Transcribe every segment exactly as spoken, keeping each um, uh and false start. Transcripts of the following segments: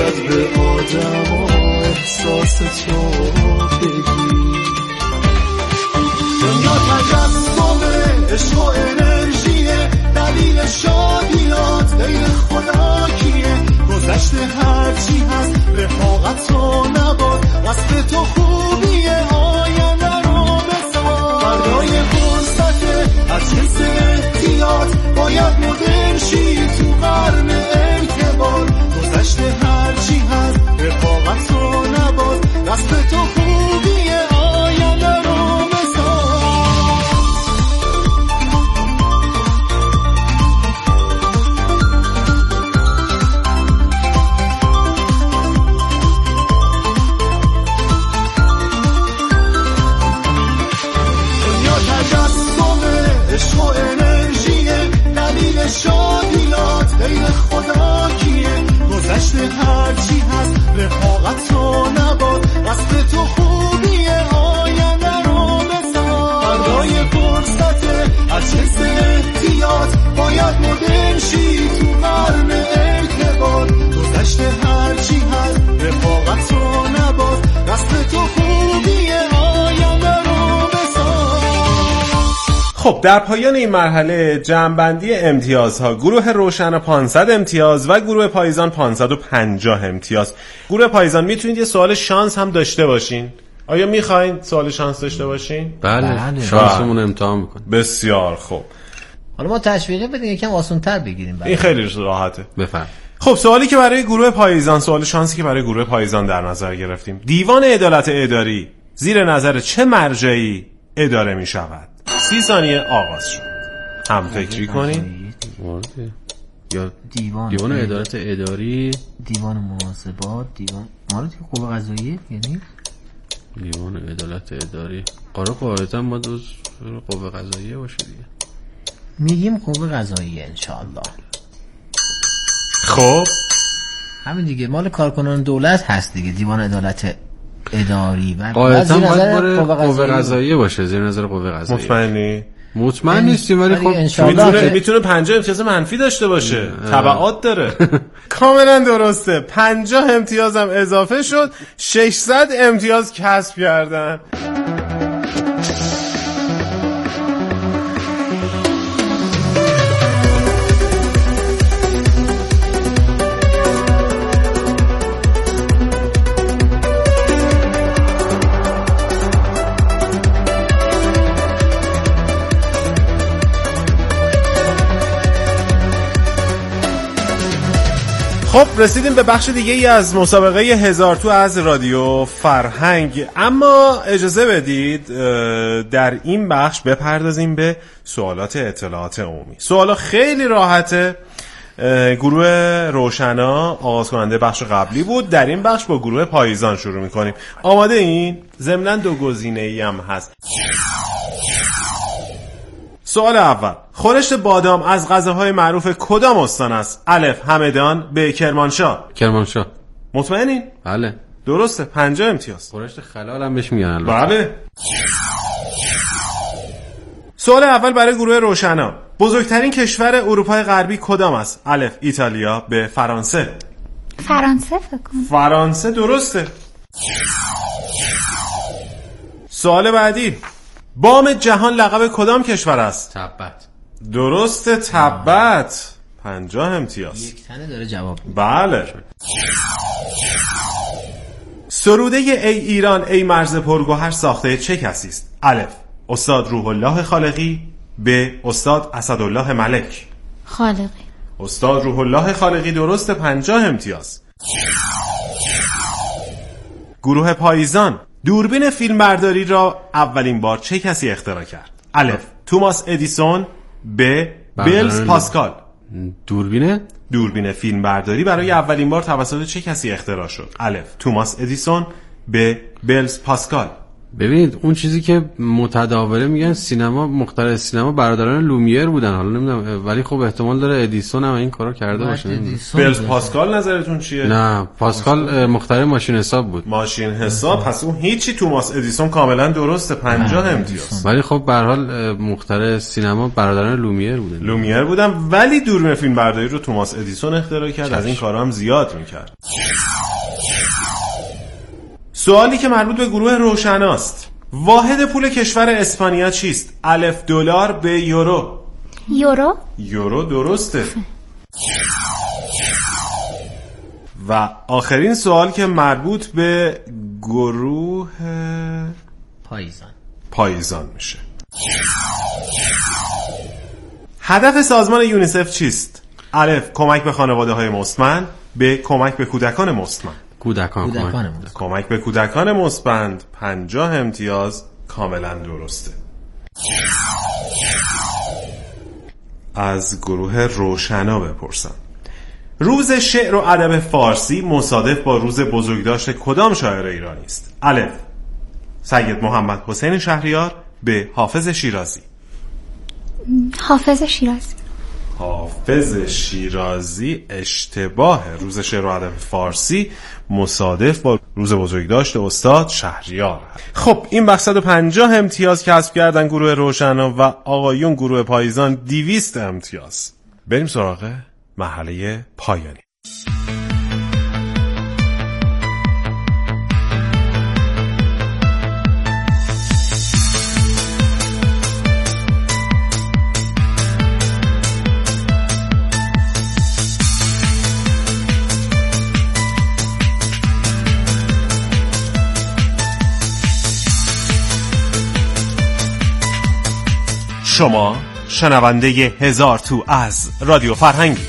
باید به آدم و احساس تو بگی. دنیا تجسمه، عشق و انرژیه، دلیل شادیات غیر خدا کیه؟ گذشته هرچی هست رفاقت رو نباد، قصد تو خوبیه آینده رو بساز. فردای فرصته از جنس احتیاط، باید مدرن شی تو قرن اعتبار. گذشته هرچی هست رفاقت رو نباد، قصد تو خوبیه آینده رو بساز. عشق و انرژیه، دلیل شادیات غیر خدا کیه؟ گذشته هرچی هست رفاقت رو نباد، قصد تو خوبیه آینده رو بساز. فردای فرصته از جنس احتیاط، باید مدرن شی تو قرن اعتبار. گذشته هرچی هست رفاقت رو نباد، قصد تو خوبیه آینده رو بساز. خب در پایان این مرحله جمع‌بندی امتیازها: گروه روشن پانصد امتیاز و گروه پاییزان پانصد و پنجاه امتیاز. گروه پاییزان میتونید یه سوال شانس هم داشته باشین. آیا میخواین سوال شانس داشته باشین؟ بله, بله. شانسمون رو امتحان میکنیم. بسیار خوب. حالا ما تشویقی بدیم یکم آسان‌تر بگیریم. این خیلی راحته. بفرم. خب سوالی که برای گروه پاییزان، سوال شانسی که برای گروه پاییزان در نظر گرفتیم: دیوان عدالت اداری زیر نظر چه مرجعی اداره می شود؟ سی ثانیه آغاز شد. هم فکری کنید. یا دیوان دیوان عدالت اداری، دیوان محاسبات، دیوان مالت قوه قضاییه یعنی دیوان عدالت اداری. قرار قاعدتا ما دو قوه قضاییه باشه دیگه. میگیم قوه قضاییه ان شاء الله. خب همین دیگه مال کارکنان دولت هست دیگه، دیوان عدالت اداری و قاعدتا باید قوه قضاییه باشه، زیر نظر قوه قضاییه. مطمئنی؟ مطمئن نیستیم ولی خب میتونه میتونه پنجاه امتیاز منفی داشته باشه، تبعات داره. کاملا درسته. پنجاه امتیاز هم اضافه شد، ششصد امتیاز کسب کردن. خب رسیدیم به بخش دیگه ای از مسابقه هزار تو از رادیو فرهنگ، اما اجازه بدید در این بخش بپردازیم به سوالات اطلاعات عمومی. سوالا خیلی راحته. گروه روشنا آغاز کننده بخش قبلی بود، در این بخش با گروه پاییزان شروع میکنیم. آماده این؟ ضمناً دو گزینه‌ای هم هست. سوال اول: خورشت بادام از غذاهای معروف کدام استان است؟ الف همدان، ب کرمانشاه. کرمانشاه. مطمئنین؟ بله درسته. پنجاه امتیاز. خورشت خلال هم بهش میگن. بله. سوال اول برای گروه روشنا: بزرگترین کشور اروپای غربی کدام است؟ الف ایتالیا، ب فرانسه. فرانسه فکر کنم. فرانسه درسته. سوال بعدی: بام جهان لقب کدام کشور است؟ تبت. درسته، تبت. پنجاه امتیاز. یک تنه داره جواب. بله. سروده ای ایران ای مرز پرگوهر ساخته چه کسی است؟ الف استاد روح الله خالقی، ب استاد اسدالله ملک. خالقی. استاد روح الله خالقی درسته. پنجاه امتیاز. گروه پاییزان: دوربین فیلمبرداری را اولین بار چه کسی اختراع کرد؟ الف توماس ادیسون، ب بلز پاسکال. دوربینه؟ دوربین فیلمبرداری برای اولین بار توسط چه کسی اختراع شد؟ الف توماس ادیسون، ب بلز پاسکال. ببینید اون چیزی که متداوله میگن سینما، مخترع سینما برادران لومیر بودن، حالا نمیدونم ولی خب احتمال داره ادیسون هم این کارو کرده باشه. بلز پاسکال نظرتون چیه؟ نه پاسکال مخترع ماشین حساب بود. ماشین حساب. پس اون هیچی. توماس ادیسون کاملا درسته. پنجاه امتیاز. ولی خب به هر حال مخترع سینما برادران لومیر بودن. لومیر بودن ولی دوربین فیلم برداری رو توماس ادیسون اختراع کرد. از این کارا هم زیاد میکرد. سوالی که مربوط به گروه روشناست. واحد پول کشور اسپانیا چیست؟ الف دلار به یورو. یورو. یورو درسته. و آخرین سوال که مربوط به گروه پاییزان پاییزان میشه. هدف سازمان یونیسف چیست؟ الف کمک به خانواده های مستمند، ب کمک به کودکان مستمند. کودکان کودکان کمک. کمک به کودکان مستمند. پنجاه امتیاز کاملا درسته. از گروه روشنا بپرسم. روز شعر و ادب فارسی مصادف با روز بزرگداشت کدام شاعر ایرانی است؟ الف سید محمد حسین شهریار، ب حافظ شیرازی. حافظ شیرازی. حافظ شیرازی اشتباه. روز شعر و ادب فارسی مصادف با روز بزرگداشت استاد شهریار. خب این بخش صد و پنجاه امتیاز کسب کردن گروه روشنا و آقایون گروه پاییزان دویست امتیاز. بریم سراغ مرحله پایانی. شما شنونده هزار تو از رادیو فرهنگی.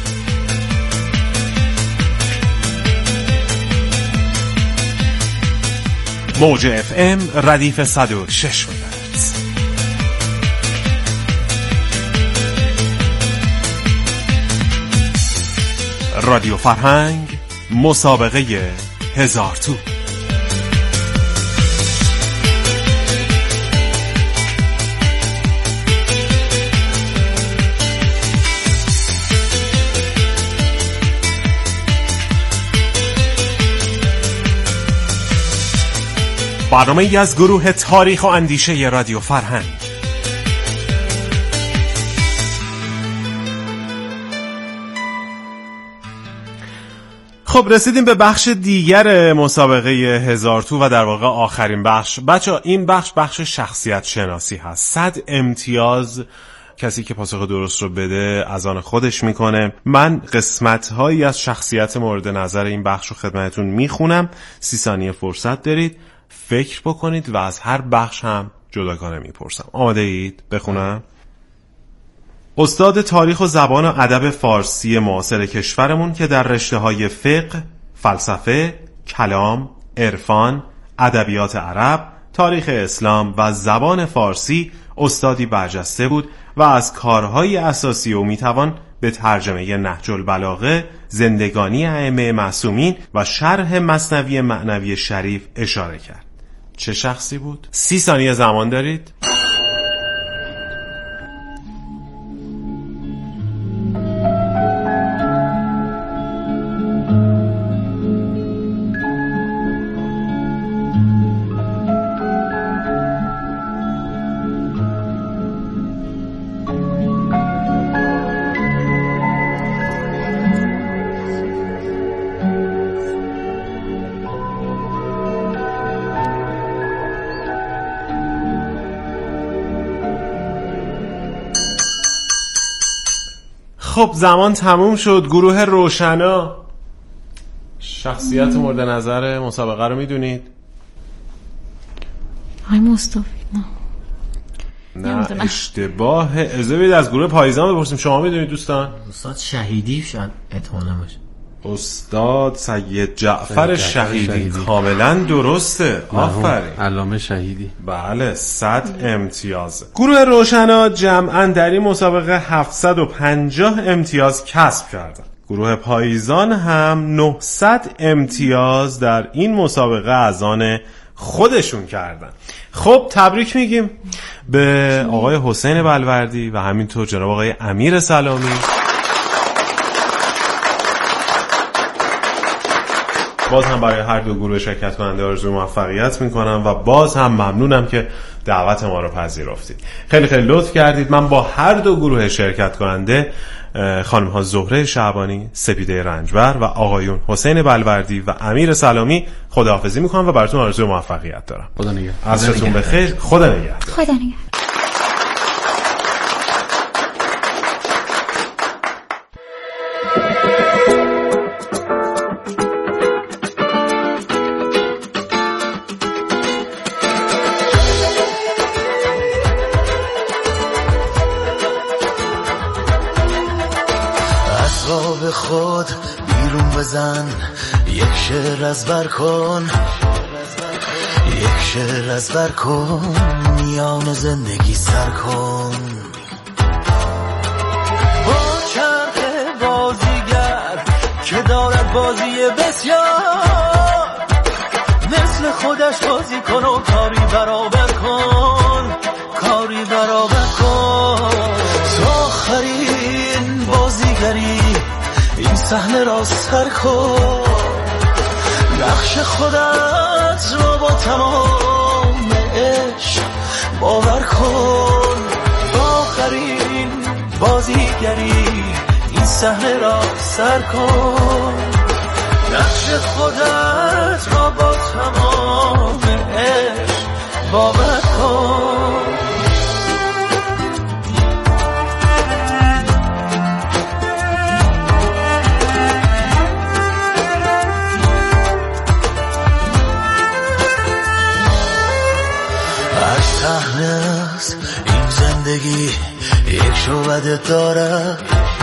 موج اف ام ردیف صد و شش مگاهرتز. رادیو فرهنگ مسابقه هزار تو. برنامه ای از گروه تاریخ و اندیشه رادیو فرهنگ. خب رسیدیم به بخش دیگر مسابقه هزار تو و در واقع آخرین بخش. بچه این بخش بخش شخصیت شناسی هست. صد امتیاز کسی که پاسخ درست رو بده از آن خودش میکنه. من قسمت هایی از شخصیت مورد نظر این بخش رو خدمتتون میخونم. سی ثانیه فرصت دارید فکر بکنید و از هر بخش هم جداگانه میپرسم. آماده اید؟ بخونم. استاد تاریخ و زبان و ادب فارسی معاصر کشورمون که در رشته‌های فقه، فلسفه، کلام، عرفان، ادبیات عرب، تاریخ اسلام و زبان فارسی استادی برجسته بود و از کارهای اساسی او میتوان به ترجمه نهج البلاغه، زندگانی ائمه معصومین و شرح مثنوی معنوی شریف اشاره کرد. چه شخصی بود؟ سی ثانیه زمان دارید. خب زمان تموم شد. گروه روشنا شخصیت مورد نظر مسابقه رو میدونید؟ آی مصطفی نه نه اشتباه. اجازه بدید از گروه پاییزان بپرسیم. شما میدونید دوستان؟ استاد شهیدی شاید احتمالاً باشه. استاد سید جعفر شهیدی. شهیدی کاملا درسته. آفرین. علامه شهیدی. بله صد امتیاز. گروه روشنا جمعاً در این مسابقه هفتصد و پنجاه امتیاز کسب کردند. گروه پاییزان هم نهصد امتیاز در این مسابقه از آن خودشون کردن. خب تبریک میگیم به آقای حسین بلوردی و همینطور جناب آقای امیر سلامی. باز هم برای هر دو گروه شرکت کننده آرزوی موفقیت میکنم و باز هم ممنونم که دعوت ما رو پذیرفتید. خیلی خیلی لطف کردید. من با هر دو گروه شرکت کننده، خانم ها زهره شعبانی، سپیده رنجبر و آقایون حسین بلوردی و امیر سلامی خداحافظی میکنم و براتون آرزوی موفقیت دارم. خدا نگهدار. عصرتون بخیر. خدا نگهدار. خدا نگهدار. به خود بیرون بزن، یک شعر از بر کن، یک شعر از بر کن، میان زندگی سر کن. با چرخ بازیگر که دارد بازی بسیار، مثل خودش بازی کن و کاری برابر کن، کاری برابر کن. تا آخرین بازیگری این صحنه را سر کن، نقش خودت را با تمام عشق باور کن. آخرین بازیگری این صحنه را سر کن، نقش خودت را با تمام عشق باور کن. این زندگی یک شعبده داره،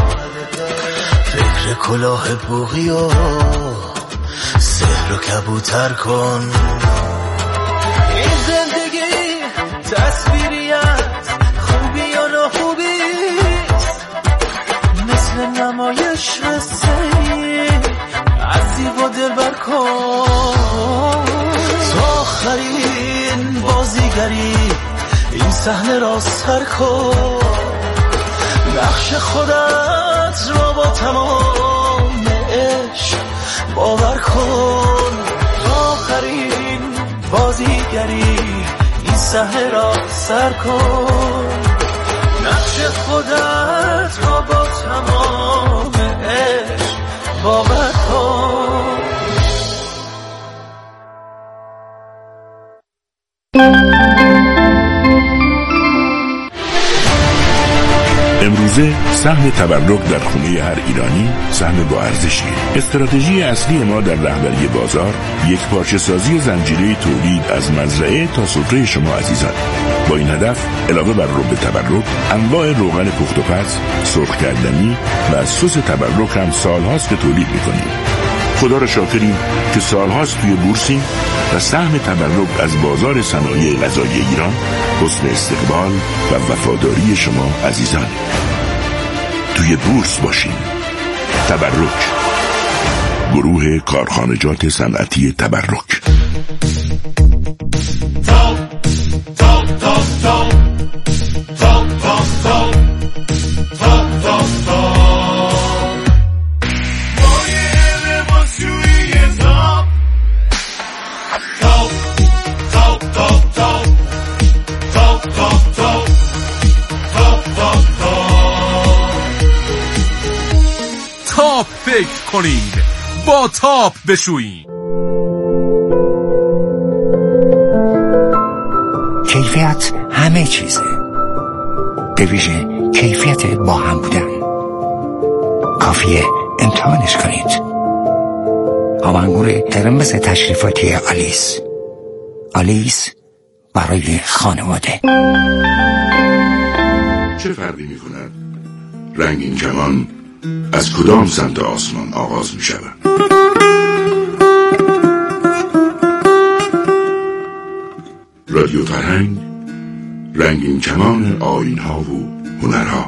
فکر کلاه بوغی و سحر و کبوتر کن. این زندگی تصویریت خوبی یا نخوبیست، مثل نمایش رسهی از زیبا دل بر کن. تا آخرین بازیگری این صحنه را سر کن، نقش خودت را با تمام عشق باور کن. آخرین بازیگری این صحنه را سر کن، نقش خودت را با تمام عشق باور کن. امروزه سهم تبرک در خونه هر ایرانی سهم با ارزشیه. استراتژی اصلی ما در رهبری بازار یک پارچه سازی زنجیره تولید از مزرعه تا سفره شما عزیزان. با این هدف علاوه بر رب تبرک، انواع روغن پخت و پز، سرخ کردنی و سس تبرک هم سالهاست که تولید میکنیم. خدا را شاکریم که سالهاست توی بورسیم و سهم تبرک از بازار صنایع غذایی ایران حسن استقبال و وفاداری شما عزیزان. توی بورس باشین. تبرک، گروه کارخانجات صنعتی تبرک. تاپ تاپ تاپ تاپ تاپ تاپ تاپ تاپ تاپ تاپ مایه لباسشویی تاپ تاپ تاپ تاپ تاپ تاپ تاپ تاپ تاپ تاپ تاپ فکر کنید، با تاپ بشویید. کیفیت همه چیزه، به ویژه کیفیت با هم بودن. کافیه امتحانش کنید. آب انگور قرمز تشریفاتی آلیس. آلیس برای خانواده. چه فرقی می کند رنگین کمان از کدام سمت آسمان آغاز می شود؟ رادیو فرهنگ، رنگین کمان آیین‌ها و هنرها.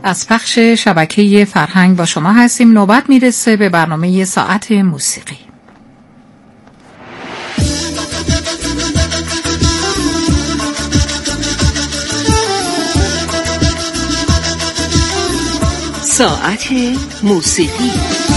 از پخش شبکه فرهنگ با شما هستیم. نوبت میرسه به برنامه ساعت موسیقی. ساعت موسیقی.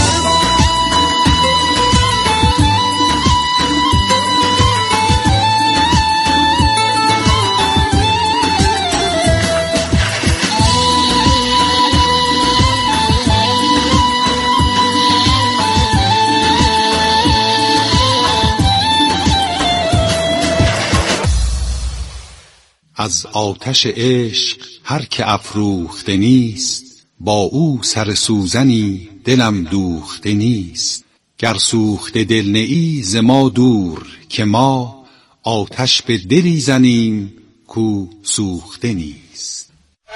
از آتش عشق هر که افروخته نیست، با او سر سوزنی دلم دوخته نیست. گر سوخته دل نیی ز ما دور، که ما آتش به دلی زنیم کو سوخته نیست.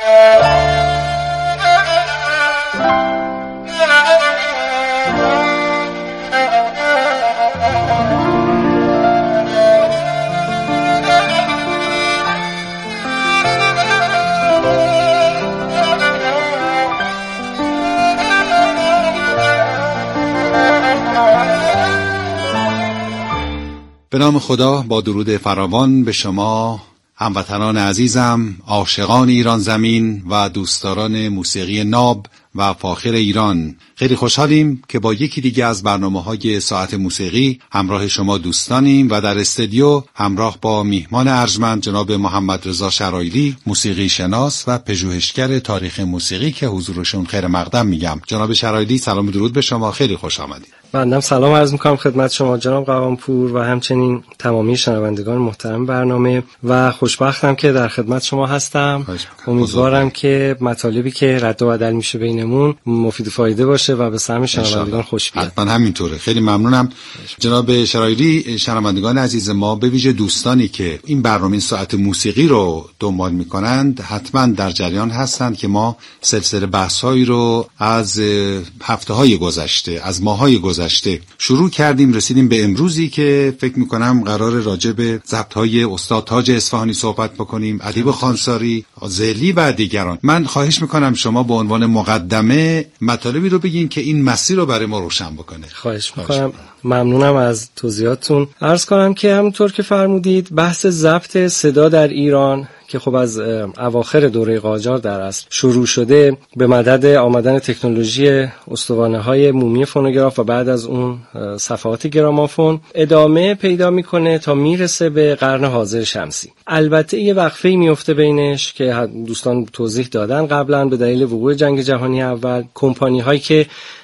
به نام خدا، با درود فراوان به شما هموطنان عزیزم، عاشقان ایران زمین و دوستداران موسیقی ناب و فاخر ایران. خیلی خوشحالیم که با یکی دیگه از برنامه‌های ساعت موسیقی همراه شما دوستانیم و در استودیو همراه با میهمان ارجمند جناب محمد رضا شرایلی، موسیقی شناس و پژوهشگر تاریخ موسیقی که حضورشون خیر مقدم میگم. جناب شرایلی، سلام و درود به شما، خیلی خوش آمدید. بنده سلام عرض میکنم خدمت شما جناب قوامپور و همچنین تمامی شنوندگان محترم برنامه و خوشبختم که در خدمت شما هستم. امیدوارم که مطالبی که رد و بدل میشه بینمون مفید و فایده باشه و به سهم شنوندگان خوش بیاد. حتما همینطوره. خیلی ممنونم جناب شرایلی. شنوندگان عزیز ما، به ویژه دوستانی که این برنامه ساعت موسیقی رو دنبال میکنند حتما در جریان هستند که ما سلسله بحث‌هایی رو از هفته‌های گذشته، از ماه‌های گذشته شروع کردیم، رسیدیم به امروزی که فکر میکنم قرار راجع به ضبط‌های استاد تاج اصفهانی صحبت بکنیم، ادیب خانساری، زلی و دیگران. من خواهش میکنم شما به عنوان مقدمه مطالبی رو بگین که این مسیر رو برای ما روشن بکنه. خواهش میکنم. ممنونم از توضیحاتتون. عرض کنم که همونطور که فرمودید بحث ضبط صدا در ایران که خب از اواخر دوره قاجار در اصل شروع شده به مدد آمدن تکنولوژی استوانه‌های مومی فونوگراف و بعد از اون صفحات گرامافون ادامه پیدا میکنه تا میرسه به قرن حاضر شمسی. البته یه وقفه‌ای میفته بینش که دوستان توضیح دادن قبلا به دلیل وقوع جنگ جهانی اول. کمپانی‌هایی که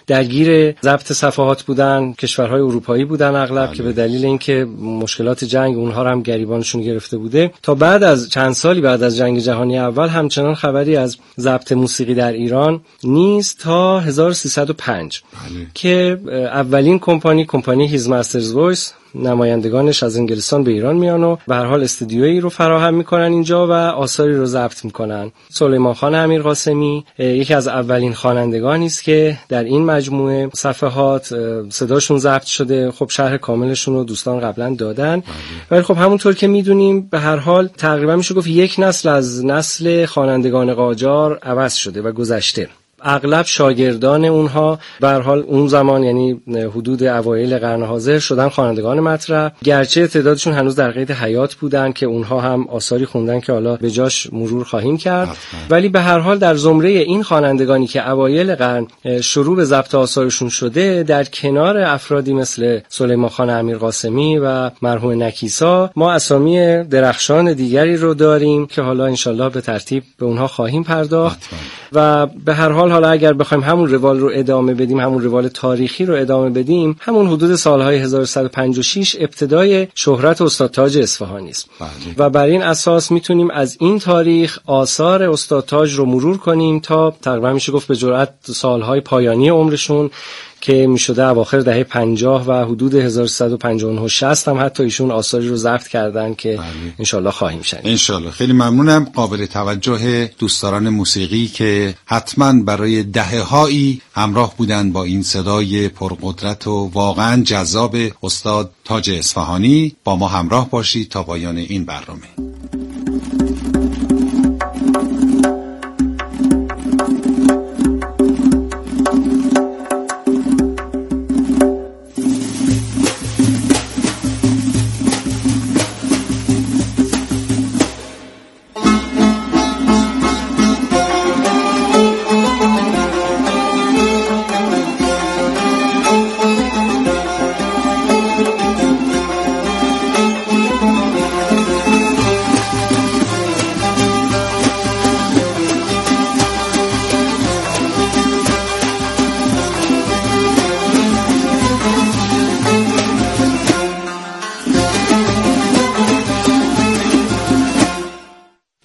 درگیر ضبط صفحات بودن کشورهای اروپایی بودن اغلب، که به دلیل اینکه مشکلات جنگ اونها رو هم گریبانشون گرفته بوده، تا بعد از چند سالی بعد از جنگ جهانی اول همچنان خبری از ضبط موسیقی در ایران نیست تا هزار و سیصد و پنج بله. که اولین کمپانی کمپانی هیز ماسترز وایس نمایندگانش از انگلستان به ایران میان و به هر حال استودیویی رو فراهم میکنن اینجا و آثاری رو ضبط میکنن. سلیمان خان امیرقاسمی یکی از اولین خوانندگانی است که در این مجموعه صفحات صداشون ضبط شده. خب شرح کاملشون رو دوستان قبلا دادن، ولی خب همونطور که میدونیم به هر حال تقریبا میشه گفت یک نسل از نسل خوانندگان قاجار عوض شده و گذشته. اغلب شاگردان اونها به هر حال اون زمان، یعنی حدود اوایل قرن حاضر، شدن خوانندگان مطرح، گرچه تعدادشون هنوز در قید حیات بودن که اونها هم آثاری خوندن که حالا به جاش مرور خواهیم کرد حتما. ولی به هر حال در زمره این خوانندگانی که اوایل قرن شروع به ضبط آثارشون شده، در کنار افرادی مثل سلیمان خان امیرقاسمی و مرحوم نکیسا، ما اسامی درخشان دیگری رو داریم که حالا انشالله به ترتیب به اونها خواهیم پرداخت حتما. و به هر حال حالا اگر بخوایم همون روال رو ادامه بدیم، همون روال تاریخی رو ادامه بدیم، همون حدود سالهای هزار و سیصد و پنجاه و شش ابتدای شهرت استاد تاج اصفهانی است و بر این اساس میتونیم از این تاریخ آثار استاد تاج رو مرور کنیم تا تقریبا میشه گفت به جرئت سالهای پایانی عمرشون که میشده اواخر دهه پنجاه و حدود هزار و سیصد و پنجاه و نه و شصت هم حتی ایشون آثاری رو ضبط کردن که انشالله خواهیم شنید. انشالله. خیلی ممنونم. قابل توجه دوستداران موسیقی که حتما برای دهه‌هایی همراه بودن با این صدای پرقدرت و واقعا جذاب استاد تاج اصفهانی، با ما همراه باشید تا پایان این برنامه.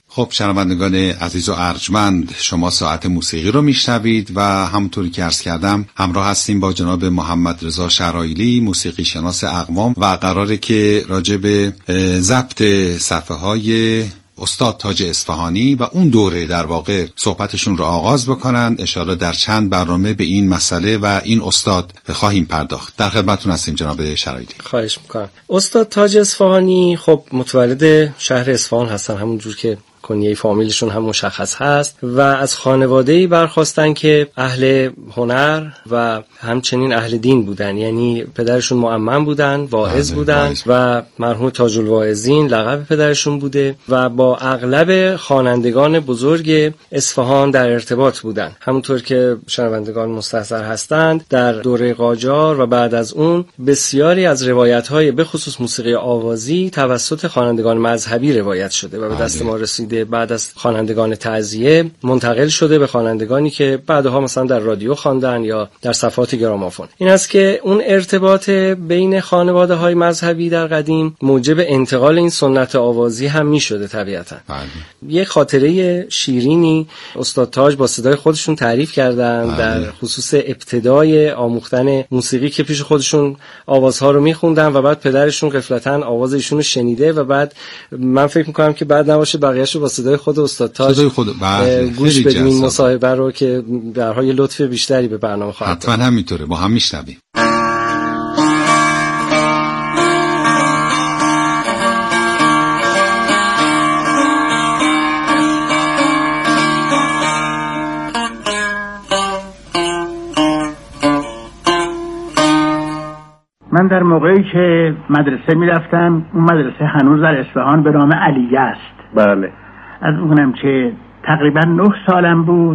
خب شنوندگان عزیز و ارجمند، شما ساعت موسیقی رو میشنوید و همونطوری که عرض کردم همراه هستیم با جناب محمد رضا شرایلی، موسیقی شناس اقوام، و قراره که راجع به ضبط صفحه های استاد تاج اصفهانی و اون دوره در واقع صحبتشون رو آغاز بکنن. اشاره در چند برنامه به این مسئله و این استاد خواهیم پرداخت. در خدمتتون هستیم جناب شرایلی. خواهش میکنم. استاد تاج اصفهانی خب متولد شهر اصفهان هستن، همون جور که کنیه فامیلشون هم مشخص هست، و از خانواده‌ای برخاستن که اهل هنر و همچنین اهل دین بودن. یعنی پدرشون مؤمن بودن، واعظ بودن و مرحوم تاج الواعظین لقب پدرشون بوده و با اغلب خوانندگان بزرگ اصفهان در ارتباط بودن. همونطور که شنوندگان مستحضر هستند، در دوره قاجار و بعد از اون بسیاری از روایت‌های به خصوص موسیقی آوازی توسط خوانندگان مذهبی روایت شده و به دست ما رسیده. بعد از خوانندگان تعزیه منتقل شده به خوانندگانی که بعدها مثلا در رادیو خواندن یا در صفحات گرامافون. این است که اون ارتباط بین خانواده‌های مذهبی در قدیم موجب انتقال این سنت آوازی هم می‌شده طبیعتاً. یک خاطره شیرینی استاد تاج با صدای خودشون تعریف کردن بله. در خصوص ابتدای آموختن موسیقی که پیش خودشون آوازها رو می‌خوندن و بعد پدرشون غفلتاً آواز ایشون رو شنیده و بعد من فکر می‌کنم که بعد نباشه بقیه‌شو با صدای خود استاد تاج صدای خود گوش بدیم این مصاحبه رو که در حال لطف بیشتری به برنامه خواهد داد. حتما همینطوره، با هم میشنویم. من در موقعی که مدرسه میرفتم، اون مدرسه هنوز در اصفهان به نام علیه است. بله. از اونم که تقریبا نه سالم بود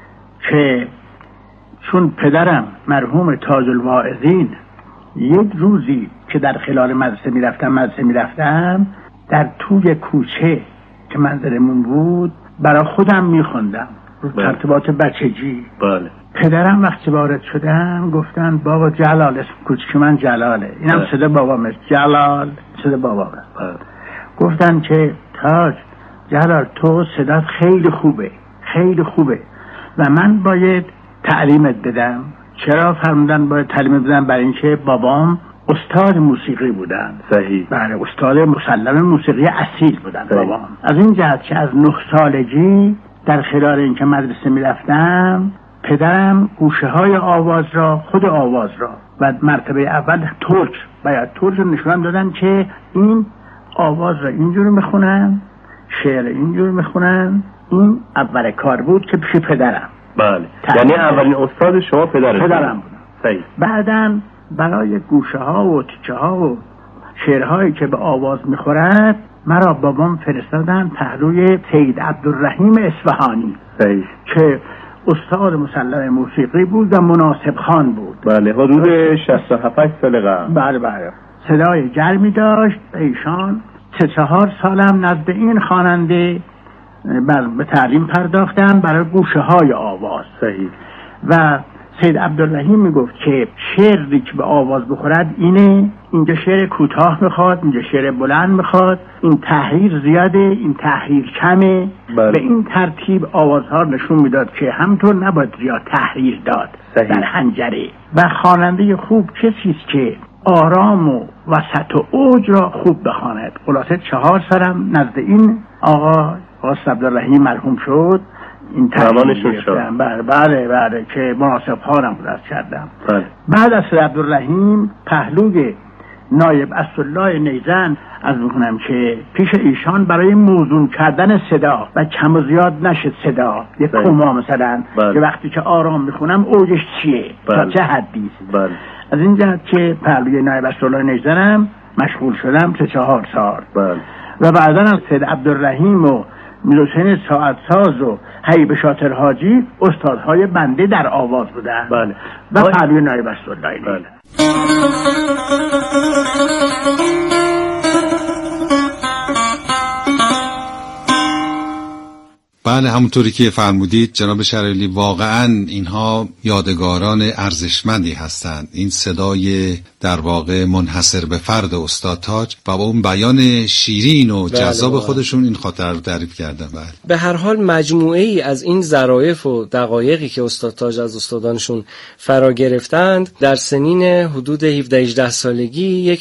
که چون پدرم مرحوم تاج الواعظین یک روزی که در خلال مدرسه میرفتم مدرسه میرفتم در توی کوچه که منظرمون بود برای خودم میخوندم رو ترتیبات بچگی. بله. پدرم وقتی وارد شدم گفتن بابا جلال، اسم کوچک من جلاله، اینم صدا بابام جلال، صدا بابام. گفتن که تاج جلال تو صدات خیلی خوبه، خیلی خوبه و من باید تعلیمت بدم. چرا فرمودن باید تعلیمت بدم؟ برای اینکه بابام استاد موسیقی بودن. صحیح. بله، استاد مسلم موسیقی اصیل بودن بابام. از این جهت که از نه سالگی در خلال اینکه مدرسه میرفتم پدرم گوشه های آواز را، خود آواز را و مرتبه اول ترک باید ترک نشون دادن که این آواز را اینجوری میخونن، شعر اینجور میخونن. این اول کار بود که پیش پدرم. بله. یعنی اولین استاد شما پدرم پدرم بود. صحیح. بعداً برای گوشه ها و تیکه ها و شعرهایی که به آواز میخورد مرا بابام فرستادن پهلوی سید عبدالرحیم اصفهانی. صحیح. که استاد مسلم موسیقی بود و مناسب خان بود. بله، حدود شصت و هفت سال قبل. بله بله. صدای گرمی داشت. ایشان سه چهار سالم نزد این خواننده به تعلیم پرداختم برای گوشه های آواز. صحیح. و سید عبدالرحیم میگفت که شعری که به آواز بخورد اینه، اینجا شعر کوتاه میخواد، اینجا شعر بلند میخواد، این تحریر زیاده، این تحریر کمه. بله. به این ترتیب آوازها نشون میداد که همطور نباید زیاد تحریر داد. صحیح. در حنجره. و خواننده خوب کسی است که آرام و وسط و اوج را خوب بخواند. خلاصه چهار سالم نزد این آقا قاسم عبدالرحیم مرحوم شد. این تعلیمشون شد. بله بله بله که مناسب خانم درست کردم. بله. بعد از سید عبدالرحیم پهلوی نایب اسدالله نیزن از بکنم که پیش ایشان برای موزون کردن صدا و کم و زیاد نشد صدا یک کما مثلا بله. که وقتی که آرام میخونم اوجش چیه بله. تا چه حدی. بله. از این جهت که پهلوی نایب اسدالله نیزنم مشغول شدم سه چهار سال. بله. و بعدا از سید عبدالرحیم و میرحسین ساعت ساز و حیب شاطر حاجی استادهای بنده در آواز بودن. بله. و پهلوی نایب اسدالله. بله. بله همونطوری که فرمودید جناب شرایلی، واقعا اینها یادگاران ارزشمندی هستند. این صدای در واقع منحصر به فرد استاد تاج و با اون بیان شیرین و جذاب بله خودشون این خاطره رو تعریف کردن. بله. به هر حال مجموعه ای از این ظرافت و دقایقی که استاد تاج از استادانشون فرا گرفتند در سنین حدود هفده هجده سالگی یک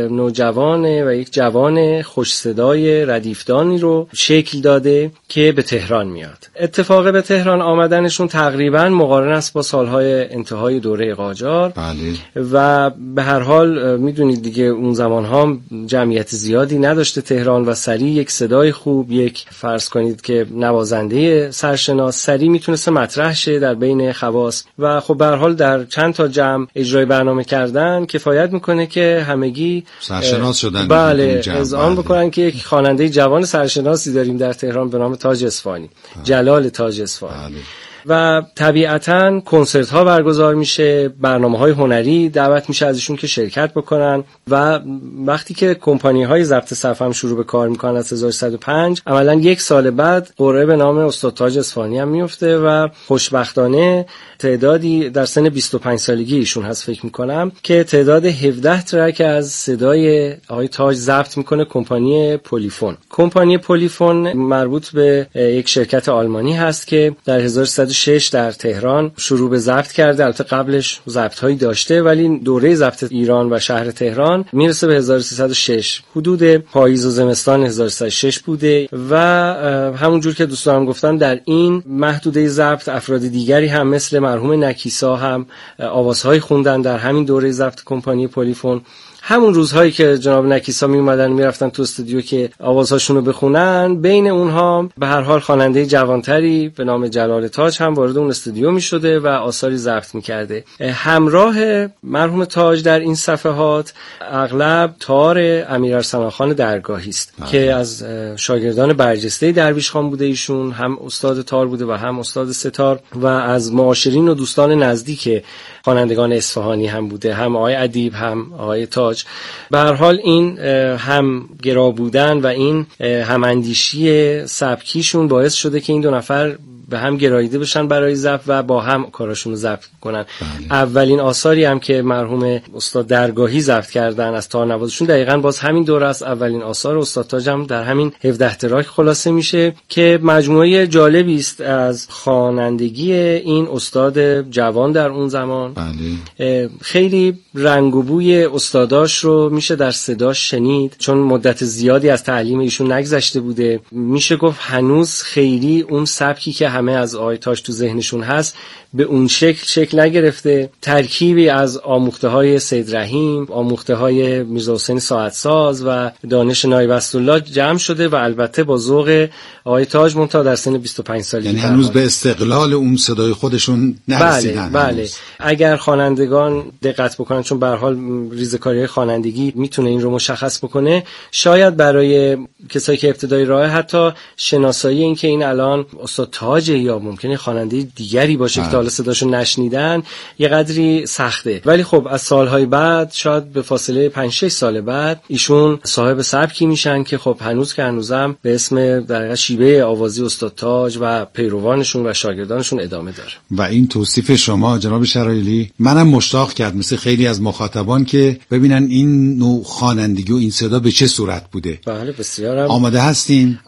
نوجوان و یک جوان خوش صدای ردیفدانی رو شکل داده که به تهران میاد. اتفاق به تهران آمدنشون تقریبا مقارن است با سالهای انتهای دوره قاجار. بله. و به هر حال میدونید دیگه اون زمان ها جمعیت زیادی نداشته تهران و سریع یک صدای خوب، یک فرض کنید که نوازنده سرشناس سریع میتونسته مطرح شه در بین خواص و خب به هر حال در چند تا جمع اجرای برنامه کردن کفایت میکنه که همگی سرشناس شدن. بله اذعان بکنن که یک خواننده جوان سرشناسی داریم در تهران به نام تاج اصفهانی، جلال تاج اصفهانی. و طبیعتاً کنسرت ها برگزار میشه، برنامه های هنری دعوت میشه ازشون که شرکت بکنن و وقتی که کمپانی های ضبط صف هم شروع به کار میکنن از هزار و سیصد و پنج عملاً یک سال بعد قرعه به نام استاد تاج اصفهانی هم میفته و خوشبختانه تعدادی در سن بیست و پنج سالگی ایشون هست فکر میکنم که تعداد هفده ترک از صدای آقای تاج ضبط میکنه کمپانی پلیفون. کمپانی پلیفون مربوط به یک شرکت آلمانی هست که در هزار و سیصد و شش در تهران شروع به ضبط کرده. البته قبلش ضبط‌هایی داشته ولی دوره ضبط ایران و شهر تهران میرسه به هزار و سیصد و شش، حدود پاییز و زمستان هزار و سیصد و شش بوده و همونجور که دوستان گفتن در این محدوده ضبط افراد دیگری هم مثل مرحوم نکیسا هم آوازهای خوندن در همین دوره ضبط کمپانی پلیفون. همون روزهایی که جناب نکیسا می اومدن میرفتن تو استودیو که آوازهاشون رو بخونن، بین اونها به هر حال خواننده جوانتری به نام جلال تاج هم وارد اون استودیو می شده و آثاری ضبط می کرده. همراه مرحوم تاج در این صفحات اغلب تار امیر ارسلان خان درگاهی است که از شاگردان برجسته درویش خان بوده. ایشون هم استاد تار بوده و هم استاد ستار و از معاشرین و دوستان نزدیک خوانندگان اصفهانی هم بوده، هم آقای ادیب هم آقای تاج. به هر حال این هم گرا بودن و این هم اندیشی سبکیشون باعث شده که این دو نفر به هم گراییده بشن برای ضبط و با هم کاراشون رو ضبط کنن. بله. اولین آثاری هم که مرحوم استاد درگاهی ضبط کردن از تارنوازشون دقیقاً باز همین دوره است. اولین آثار استاد تاج هم در همین هفده تراک خلاصه میشه که مجموعه جالبی است از خوانندگی این استاد جوان در اون زمان. بله. خیلی رنگ و بوی استاداش رو میشه در صداش شنید، چون مدت زیادی از تعلیم ایشون نگذشته بوده. میشه گفت هنوز خیلی اون سبکی که همه از آقای تاج تو ذهنشون هست به اون شکل شکل نگرفته. ترکیبی از آموخته های سید رحیم، آموخته های میرزا حسین ساعتساز و دانش نایب اسدالله جمع شده و البته با ذوق آقای تاج منتها در سن بیست و پنج سالگی. یعنی هنوز به استقلال اون صدای خودشون نرسیدن. بله بله. اگر خوانندگان دقت بکنن، چون به هر حال ریزکاری خوانندگی میتونه این رو مشخص بکنه، شاید برای کسایی که ابتدای راه حتی شناسایی این که این الان استاد تاج یا ممکنه خواننده دیگری باشه که حالا صداشو نشنیدن یه قدری سخته. ولی خب از سالهای بعد، شاید به فاصله پنج شش سال بعد، ایشون صاحب سبکی میشن که خب هنوز که هنوزم به اسم در شیوه آوازی استاد تاج و پیروانشون و شاگردانشون ادامه داره. و این توصیف شما جناب شرایلی منم مشتاق کرد مثل خیلی از مخاطبان که ببینن این نوع خوانندگی و این صدا به چه صورت بوده. بله بسیارم. آماده هستین؟